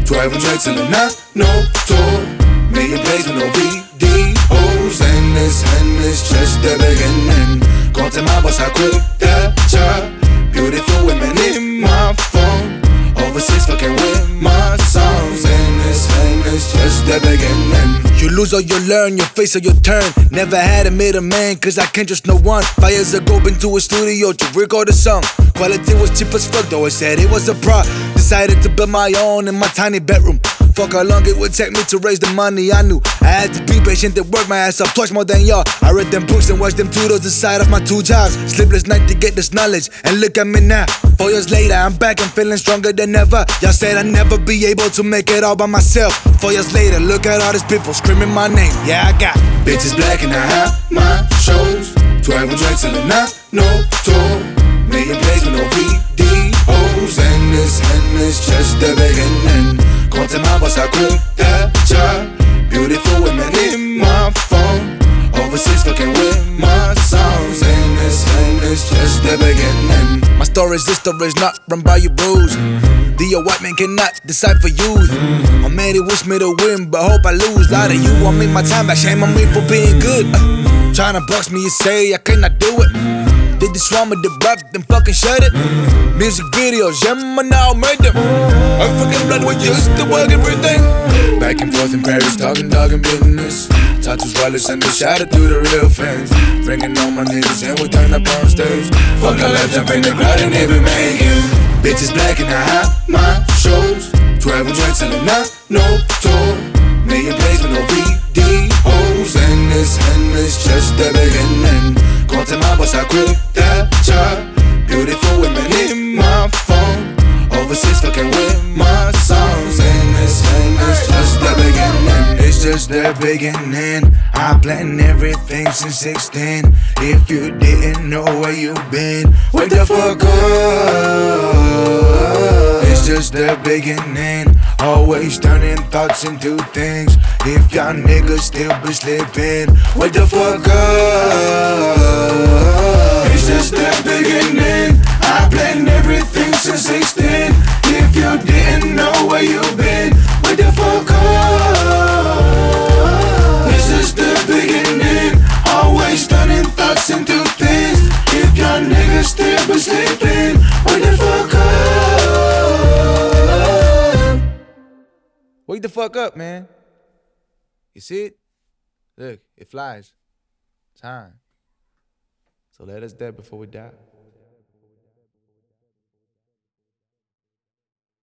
12 drinks in the night, no tour. Million plays with no videos. And this just the beginning. Compte ma boss, I quit that job. Beautiful women in my phone. Overseas fucking with my songs. And this just the beginning. You lose or you learn, you face or you turn. Never had a middleman, cause I can't trust no one. 5 years ago, been to a studio to record a song. Quality was cheap as fuck, though I said it was a pro. Decided to build my own in my tiny bedroom. Fuck how long it would take me to raise the money. I knew I had to be patient and work my ass up twice more than y'all. I read them books and watched them tutorials inside of my 2 jobs. Sleepless night to get this knowledge, and look at me now. 4 years later, I'm back and feeling stronger than ever. Y'all said I'd never be able to make it all by myself. 4 years later, look at all these people screaming my name. Yeah, I got bitches black and I have my shows. 12 drinks in the night, no tour. Million plays with no videos. And this just the beginning. Compte ma boss, I quit that job. Beautiful women in my phone. Overseas fucking with my songs. And this just the beginning. my stories, this story's not run by your rules. The white man cannot decide for youth. I made it, wish me to win, but hope I lose. Lie to you, I make my time back, shame on me for being good. Tryna box me, you say I cannot do it. Did this one with the rap, then fucking shut it. Music videos, yeah, man, now made them. I fucking blood, we used to work everything. Back and forth in Paris, talking business. Tattoos, wallets, and the shadow to the real fans. Bringing all my niggas and we turn up on stage. Fuck a left, jump in the crowd and even make it. Bitches black and I have my shows. 12 drinks in the night, no tour. Million plays with no videos. And this just the beginning. Compte ma boss, I quit that job. Beautiful women in my phone. Overseas fucking with my songs. And this just the beginning. It's just the beginning. I planned everything since 16. If you didn't know where you been, wake the fuck up. It's just the beginning. Always turning thoughts into things. If y'all niggas still be sleeping, wake the fuck up. It's just the beginning. I planned everything since 16. If you didn't know where you been, wake the fuck up. It's just the beginning. Always turning thoughts into things. If y'all niggas still be sleeping, wake the fuck up. Wake the fuck up, man. You see it? Look, it flies. Time. So let us dead before we die.